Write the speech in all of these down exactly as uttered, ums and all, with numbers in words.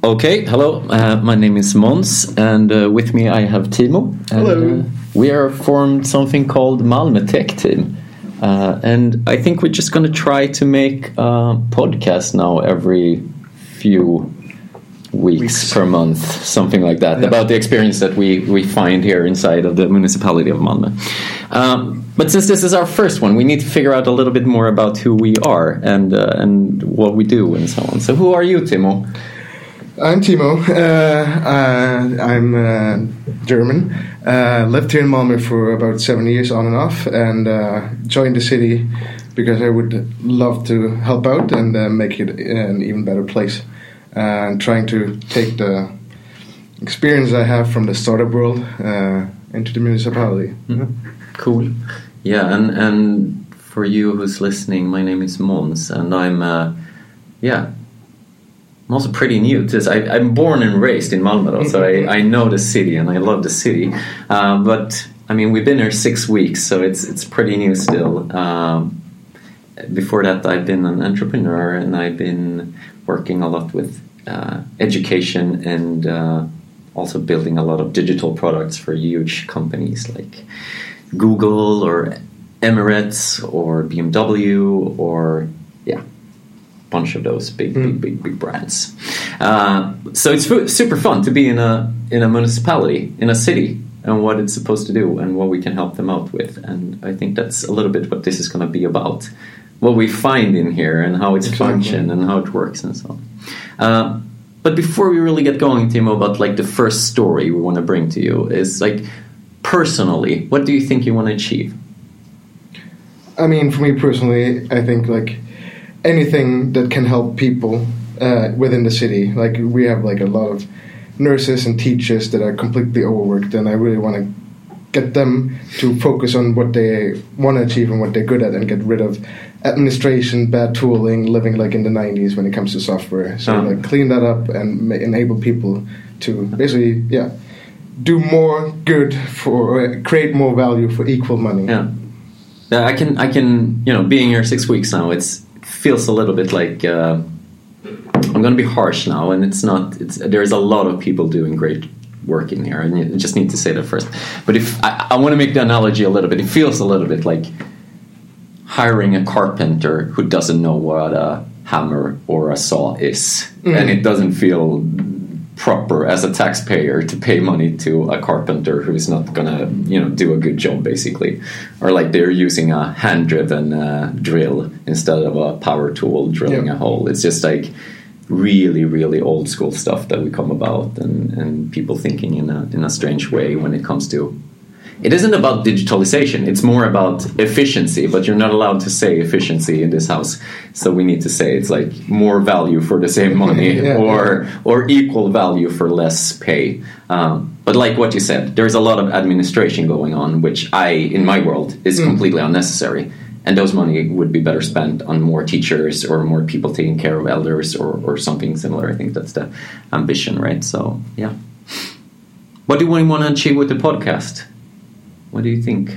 Okay, hello. Uh, my name is Måns, and uh, with me I have Timo. And, hello. Uh, we are formed something called Malmö Tech Team, uh, and I think we're just going to try to make a podcast now every few weeks, weeks. per month, something like that, yeah. about the experience that we, we find here inside of the municipality of Malmö. Um, but since this is our first one, we need to figure out a little bit more about who we are and uh, and what we do and so on. So who are you, Timo? I'm Timo. Uh, uh, I'm uh, German. Uh, lived here in Malmö for about seven years on and off, and uh, joined the city because I would love to help out and uh, make it an even better place. Uh, and trying to take the experience I have from the startup world uh, into the municipality. Mm-hmm. Cool. Yeah, and and for you who's listening, my name is Måns, and I'm uh, yeah. I'm also pretty new to this. I, I'm born and raised in Malmö, though, so I, I know the city and I love the city. Uh, but I mean, we've been here six weeks, so it's it's pretty new still. Um, before that, I've been an entrepreneur and I've been working a lot with uh, education and uh, also building a lot of digital products for huge companies like Google or Emirates or B M W or yeah. bunch of those big, mm. big, big, big brands. Uh, so it's fu- super fun to be in a in a municipality, in a city, and what it's supposed to do and what we can help them out with. And I think that's a little bit what this is going to be about. What we find in here and how it's exactly. function and how it works and so on. Uh, but before we really get going, Timo, about like the first story we want to bring to you is like personally, what do you think you want to achieve? I mean, for me personally, I think like anything that can help people uh, within the city. Like we have like a lot of nurses and teachers that are completely overworked, and I really want to get them to focus on what they want to achieve and what they're good at, and get rid of administration, bad tooling, living like in the nineties when it comes to software. So uh-huh. like clean that up and ma- enable people to basically yeah do more good for uh, create more value for equal money. Yeah, yeah. I can I can you know being here six weeks now, it's feels a little bit like uh, I'm going to be harsh now, and it's not. It's there's a lot of people doing great work in here, and you just need to say that first. But if I, I want to make the analogy a little bit, it feels a little bit like hiring a carpenter who doesn't know what a hammer or a saw is, mm. and it doesn't feel proper as a taxpayer to pay money to a carpenter who's not gonna, you know, do a good job basically, or like they're using a hand-driven uh, drill instead of a power tool drilling yep. a hole. It's just like really, really old school stuff that we come about, and, and people thinking in a in a strange way when it comes to. It isn't about digitalization, it's more about efficiency, but you're not allowed to say efficiency in this house. So we need to say it's like more value for the same money yeah, or yeah. or equal value for less pay. Um, but like what you said, there's a lot of administration going on, which I, in my world, is mm. completely unnecessary. And those money would be better spent on more teachers or more people taking care of elders or, or something similar. I think that's the ambition, right? So, yeah. What do we want to achieve with the podcast? What do you think?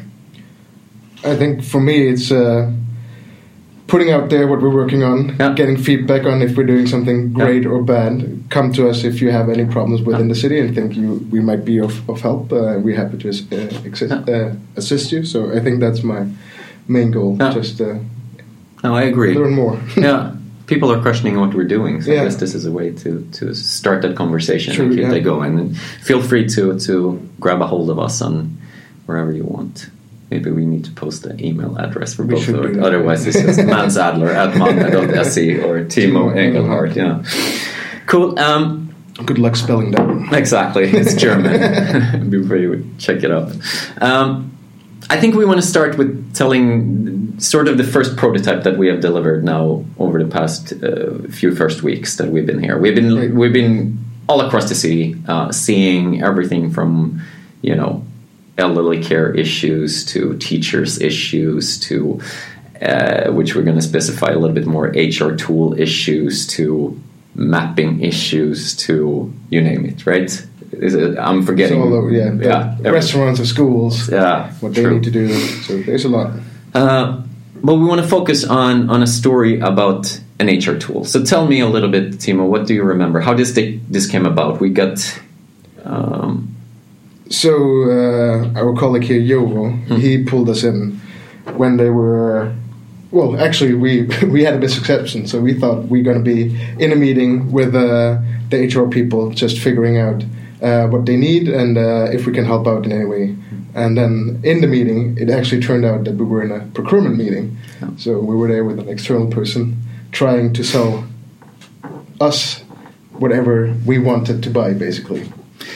I think for me it's uh, putting out there what we're working on, yeah. getting feedback on if we're doing something great yeah. or bad. Come to us if you have any problems within yeah. the city and think you we might be of, of help. Uh, we're happy to uh, exist, yeah. uh, assist you. So I think that's my main goal. Yeah. Just uh, no, I agree. Learn more. yeah. People are questioning what we're doing, so yeah. I guess this is a way to, to start that conversation True, and keep yeah. that going. And feel free to, to grab a hold of us on wherever you want. Maybe we need to post an email address for we both of it. Otherwise, Otherwise, it's just mansadler at malmö dot se or Timo Engelhardt. Yeah, cool. Um, Good luck spelling that. Exactly, it's German. Be free to check it out. Um, I think we want to start with telling sort of the first prototype that we have delivered now over the past uh, few first weeks that we've been here. We've been right. we've been all across the city, uh, seeing everything from you know. elderly care issues to teachers issues to uh, which we're going to specify a little bit more H R tool issues to mapping issues to you name it, right? Is it, I'm forgetting. So, although, yeah, yeah restaurants or schools. Yeah, what they true. need to do. So there's a lot. Uh, but we want to focus on on a story about an H R tool. So tell me a little bit, Timo, what do you remember? How does this, this came about? We got... Um, so uh, our colleague here, Jovo, hmm. he pulled us in when they were... Well, actually, we we had a misconception, so we thought we were going to be in a meeting with uh, the H R people, just figuring out uh, what they need and uh, if we can help out in any way. And then in the meeting, it actually turned out that we were in a procurement meeting. Oh. So we were there with an external person trying to sell us whatever we wanted to buy, basically.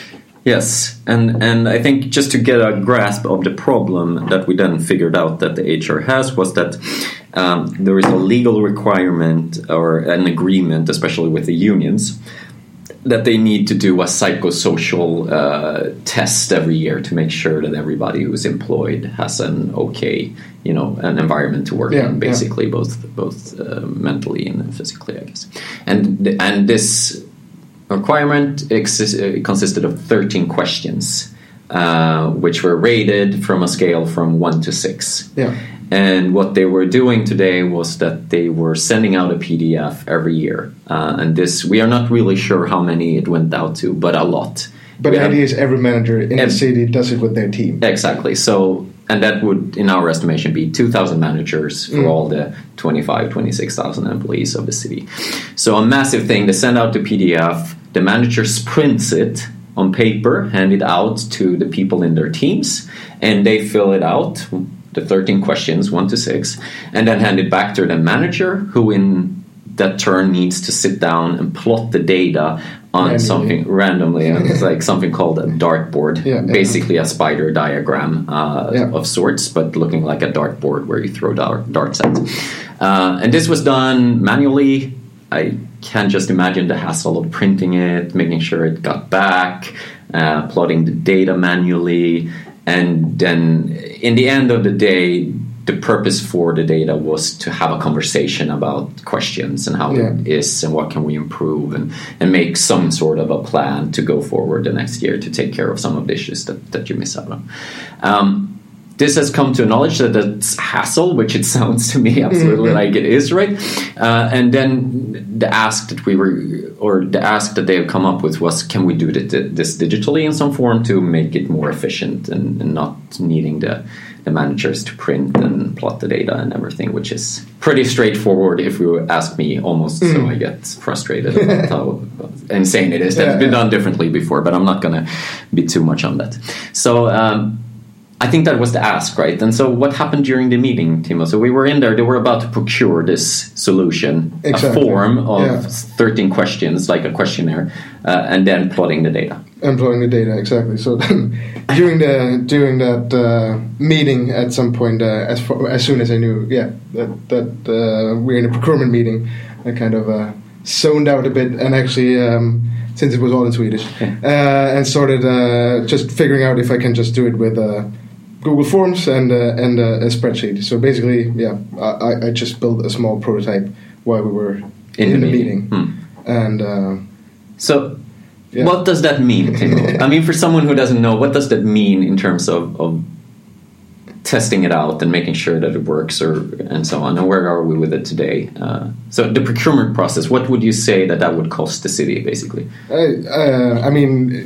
Yes, and, and I think just to get a grasp of the problem that we then figured out that the H R has was that um, there is a legal requirement or an agreement, especially with the unions, that they need to do a psychosocial uh, test every year to make sure that everybody who's employed has an okay, you know, an environment to work yeah, in, basically, yeah. both both uh, mentally and physically, I guess. And and this requirement exist, uh, consisted of thirteen questions, uh, which were rated from a scale from one to six. Yeah. And what they were doing today was that they were sending out a P D F every year. Uh, and this, we are not really sure how many it went out to, but a lot. But the idea is every manager in the city does it with their team. Exactly. So, and that would, in our estimation, be two thousand managers for mm. all the twenty-five, twenty-six thousand employees of the city. So a massive thing, they send out the P D F, the manager prints it on paper, hand it out to the people in their teams, and they fill it out, the thirteen questions, one to six, and then hand it back to the manager, who in that turn needs to sit down and plot the data on randomly. something randomly. And it's like something called a dartboard, yeah, basically yeah. a spider diagram uh, yeah. of sorts, but looking like a dartboard where you throw dart, darts at. Uh, and this was done manually. I can just imagine the hassle of printing it, making sure it got back, uh, plotting the data manually. And then in the end of the day, the purpose for the data was to have a conversation about questions and how yeah. it is and what can we improve and, and make some sort of a plan to go forward the next year to take care of some of the issues that, that you miss out on. Um, this has come to knowledge that it's hassle, which it sounds to me absolutely mm-hmm. like it is, right? Uh, and then the ask that we were, or the ask that they have come up with was, can we do this digitally in some form to make it more efficient and, and not needing the, the managers to print and plot the data and everything, which is pretty straightforward if you ask me, almost mm. so I get frustrated about how insane it is. That's yeah, been yeah. done differently before, but I'm not going to be too much on that. So, um, I think that was the ask, right? And so what happened during the meeting, Timo? So we were in there, they were about to procure this solution, exactly. a form of yeah. thirteen questions, like a questionnaire, uh, and then plotting the data. And plotting the data, exactly. So then during the during that uh, meeting at some point, uh, as far, as soon as I knew, yeah, that, that uh, we're in a procurement meeting, I kind of uh, zoned out a bit and actually... Um, since it was all in Swedish, yeah. uh, and started uh, just figuring out if I can just do it with uh, Google Forms and uh, and uh, a spreadsheet. So basically, yeah, I, I just built a small prototype while we were in, in the, the meeting. meeting. Hmm. And uh, so, yeah. what does that mean, Timo? I mean, for someone who doesn't know, what does that mean in terms of, of testing it out and making sure that it works, or and so on? And where are we with it today? Uh, so the procurement process, what would you say that that would cost the city, basically? I, uh, I mean,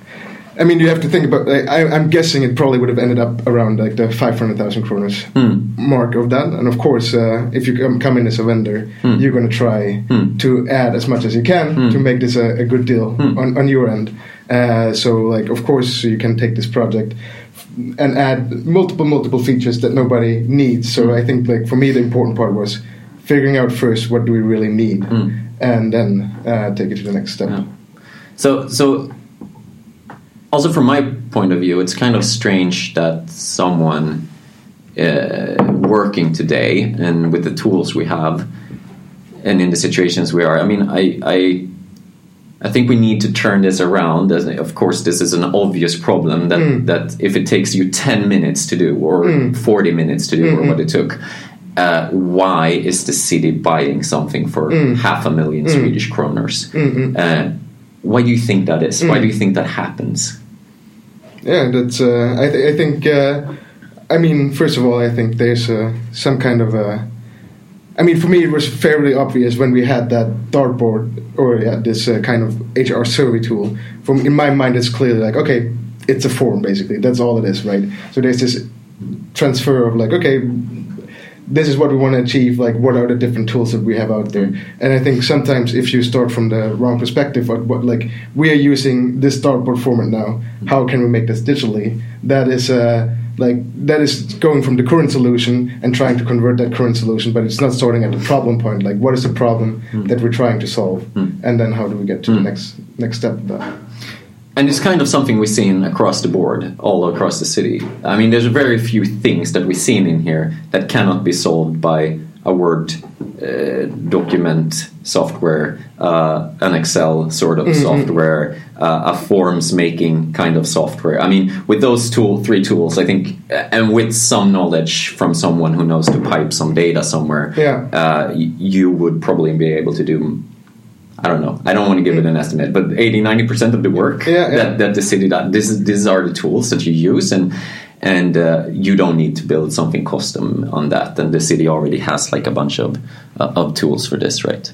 I mean, you have to think about. I, I'm guessing it probably would have ended up around like the five hundred thousand kroners hmm. mark of that. And of course, uh, if you come, come in as a vendor, hmm. you're going to try hmm. to add as much as you can hmm. to make this a, a good deal hmm. on, on your end. Uh, so, like, of course, you can take this project and add multiple, multiple features that nobody needs. So I think, like, for me, the important part was figuring out first what do we really need, mm. and then uh, take it to the next step. Yeah. So, so also from my point of view, it's kind of strange that someone uh, working today and with the tools we have and in the situations we are, I mean, I... I I think we need to turn this around. Of course, this is an obvious problem that, mm. that if it takes you ten minutes to do or mm. forty minutes to do mm-hmm. or what it took, uh, why is the city buying something for mm. half a million mm. Swedish kroners? Mm-hmm. Uh, why do you think that is? Mm. Why do you think that happens? Yeah, that's. Uh, I, th- I think. Uh, I mean, first of all, I think there's uh, some kind of a I mean, for me, it was fairly obvious when we had that dartboard or yeah, this uh, kind of H R survey tool. From in my mind, it's clearly like, okay, it's a form basically. That's all it is, right? So there's this transfer of like, okay, this is what we want to achieve. Like, what are the different tools that we have out there? And I think sometimes if you start from the wrong perspective, of what like we are using this dartboard format now, how can we make this digitally? That is uh, like that is going from the current solution and trying to convert that current solution, but it's not starting at the problem point. Like, what is the problem mm. that we're trying to solve, mm. and then how do we get to mm. the next next step of that? And it's kind of something we've seen across the board, all across the city. I mean, there's very few things that we've seen in here that cannot be solved by a Word uh, document software, uh, an Excel sort of mm-hmm. software, uh, a forms making kind of software. I mean, with those tool, three tools, I think, and with some knowledge from someone who knows to pipe some data somewhere, yeah. uh, y- you would probably be able to do, I don't know, I don't want to give it an estimate, but eighty, ninety percent of the work yeah, yeah. That, that the city does, this, these are the tools that you use, and and uh, you don't need to build something custom on that, and the city already has like a bunch of uh, of tools for this, right?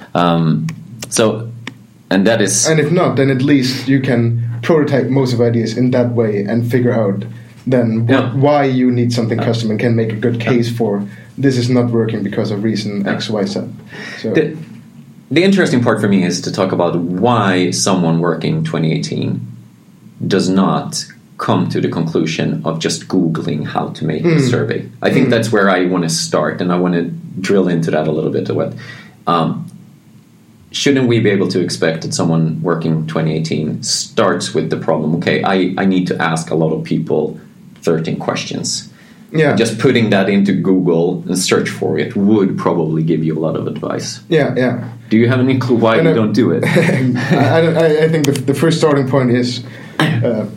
Um, so, and that is... And if not, then at least you can prototype most of ideas in that way and figure out then yeah. why you need something custom and can make a good case yeah. for this is not working because of reason yeah. X, Y, Z. So... The, The interesting part for me is to talk about why someone working twenty eighteen does not come to the conclusion of just Googling how to make mm. a survey. I think mm. that's where I want to start, and I want to drill into that a little bit. What um, shouldn't we be able to expect that someone working twenty eighteen starts with the problem? Okay, I, I need to ask a lot of people thirteen questions. Yeah. Just putting that into Google and search for it would probably give you a lot of advice. Yeah, yeah. Do you have any clue why and you I, don't do it? I, I, I think the, the first starting point is uh,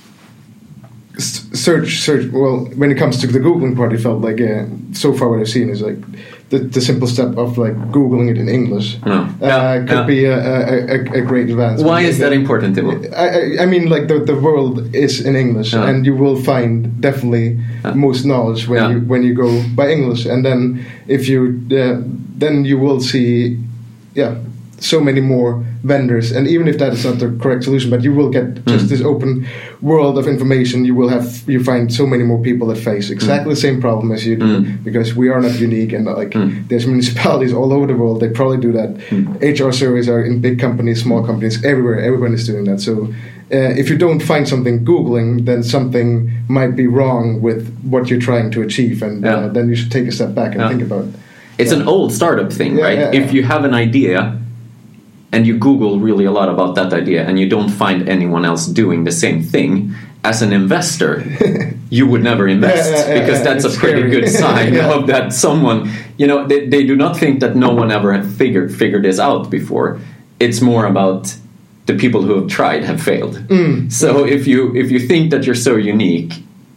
search, search. Well, when it comes to the Googling part, it felt like uh, so far what I've seen is like the, the simple step of like Googling it in English no. uh, yeah, could yeah. be a, a, a great advance. Why is that important, Timo? I, I mean, like the, the world is in English, yeah. and you will find definitely yeah. most knowledge when yeah. you when you go by English, and then if you uh, then you will see. Yeah, so many more vendors, and even if that is not the correct solution, but you will get just mm. this open world of information. You will have you find so many more people that face exactly mm. the same problem as you do, mm. because we are not unique, and like mm. there's municipalities all over the world. They probably do that. Mm. H R surveys are in big companies, small companies, everywhere. Everyone is doing that. So uh, if you don't find something Googling, then something might be wrong with what you're trying to achieve, and yeah. uh, then you should take a step back and yeah. think about it. It's an old startup thing, yeah, right? Yeah, yeah. If you have an idea and you Google really a lot about that idea and you don't find anyone else doing the same thing, as an investor, you would never invest yeah, yeah, because yeah, that's a pretty scary. good sign yeah. of that someone, you know, they, they do not think that no one ever had figured, figured this out before. It's more about the people who have tried have failed. Mm. So if you if you think that you're so unique,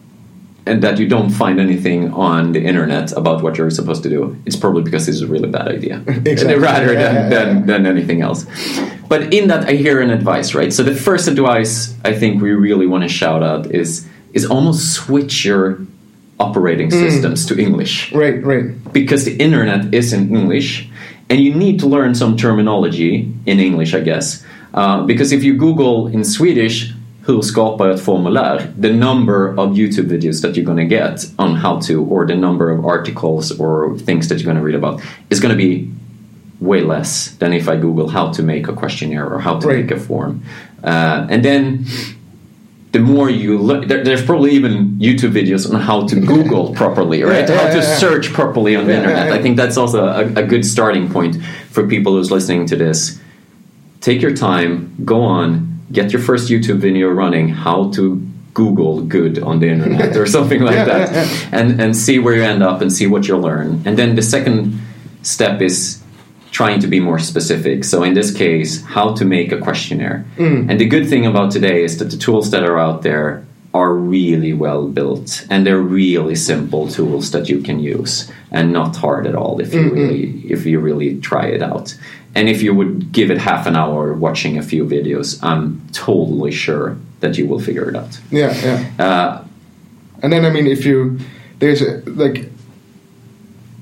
and that you don't find anything on the internet about what you're supposed to do, it's probably because it's a really bad idea, exactly. rather yeah, than, yeah, than, yeah. than anything else. But in that, I hear an advice, right? So the first advice I think we really want to shout out is is almost switch your operating systems mm. to English. Right, right. Because the internet is in English, and you need to learn some terminology in English, I guess. Uh, because if you Google in Swedish, hur skapar jag ett formulär, the number of YouTube videos that you're going to get on how to, or the number of articles or things that you're going to read about is going to be way less than if I Google how to make a questionnaire or how to right. make a form. Uh, and then the more you look, there, there's probably even YouTube videos on how to Google properly, right? Yeah, yeah, how to yeah, search yeah. properly on the yeah, internet. yeah, yeah. I think that's also a, a good starting point for people who's listening to this. Take your time, go on, get your first YouTube video running, how to Google good on the internet or something like yeah, that, yeah, yeah. and and see where you end up and see what you'll learn. And then the second step is trying to be more specific. So in this case, how to make a questionnaire. Mm. And the good thing about today is that the tools that are out there are really well built, and they're really simple tools that you can use and not hard at all if you mm-hmm. really if you really try it out. And if you would give it half an hour watching a few videos, I'm totally sure that you will figure it out. Yeah, yeah. Uh, and then, I mean, if you... There's, a, like...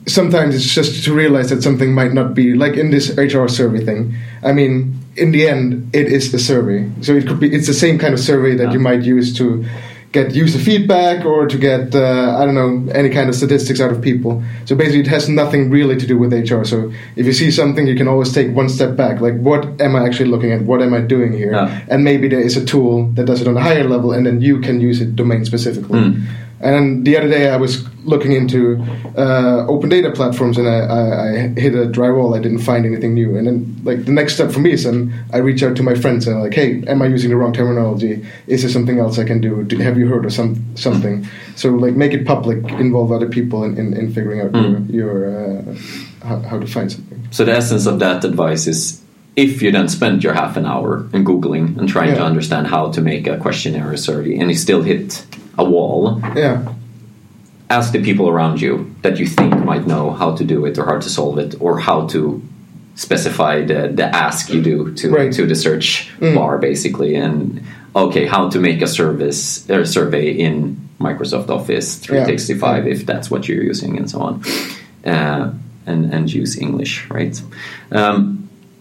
sometimes it's just to realize that something might not be like in this H R survey thing. I mean, in the end, it is a survey, so it could be it's the same kind of survey that yeah. you might use to get user feedback or to get uh, I don't know any kind of statistics out of people. So basically, it has nothing really to do with H R. So if you see something, you can always take one step back. Like, what am I actually looking at? What am I doing here? Yeah. And maybe there is a tool that does it on a higher level, and then you can use it domain specifically. Mm. And then the other day I was looking into uh, open data platforms, and I, I, I hit a dry wall. I didn't find anything new. And then, like, the next step for me is then I reach out to my friends and I'm like, hey, am I using the wrong terminology? Is there something else I can do? do have you heard of some something? So, like, make it public, involve other people in, in, in figuring out mm. your, your uh, how, how to find something. So the essence of that advice is, if you then spend your half an hour in Googling and trying yeah. to understand how to make a questionnaire or survey, and you still hit a wall, yeah. ask the people around you that you think might know how to do it or how to solve it or how to specify the, the ask you do to right. to the search mm. bar, basically, and okay, how to make a service or survey in Microsoft Office three sixty-five yeah. if that's what you're using, and so on, uh, and and use English, right? Um,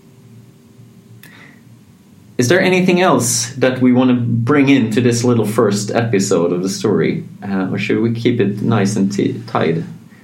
Is there anything else that we want to bring into this little first episode of the story? Uh, or should we keep it nice and t- tied?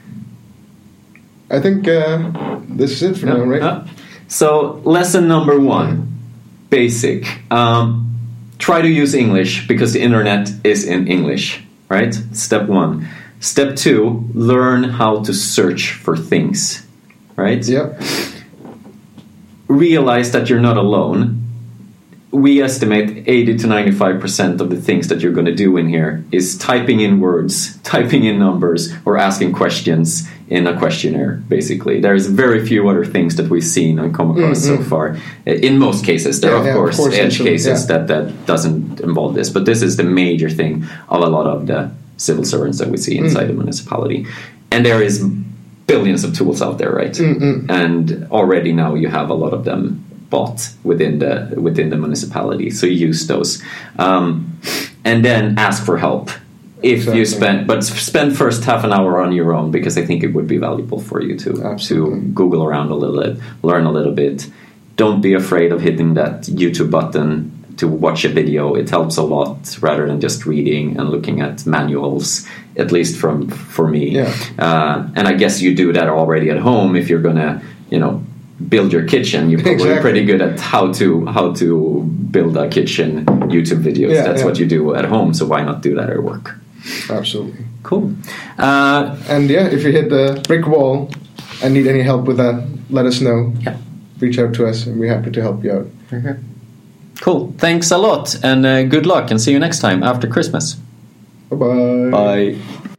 I think uh, this is it for yeah. now, right? Uh, so, lesson number one, basic. Um, try to use English because the internet is in English, right? Step one. Step two, learn how to search for things, right? Yep. Realize that you're not alone. We estimate eighty to ninety-five percent of the things that you're going to do in here is typing in words, typing in numbers, or asking questions in a questionnaire, basically. There's very few other things that we've seen and come across mm-hmm. so far. In most cases, there yeah, are, of, yeah, course, of course, edge cases yeah. that, that doesn't involve this, but this is the major thing of a lot of the civil servants that we see inside mm. the municipality. And there is billions of tools out there, right? Mm-mm. And already now you have a lot of them bought within the within the municipality, so use those, um, and then ask for help if exactly. you spend. But spend first half an hour on your own, because I think it would be valuable for you to Absolutely. to Google around a little bit, learn a little bit. Don't be afraid of hitting that YouTube button to watch a video. It helps a lot rather than just reading and looking at manuals. At least from for me, yeah. uh, and I guess you do that already at home if you're gonna, you know. build your kitchen. You're probably exactly. pretty good at how to how to build a kitchen YouTube videos. Yeah, That's yeah. what you do at home, so why not do that at work? Absolutely. Cool. Uh, and yeah, if you hit the brick wall and need any help with that, let us know. Yeah. Reach out to us and we're happy to help you out. Okay. Cool. Thanks a lot, and uh, good luck, and see you next time after Christmas. Bye-bye. Bye.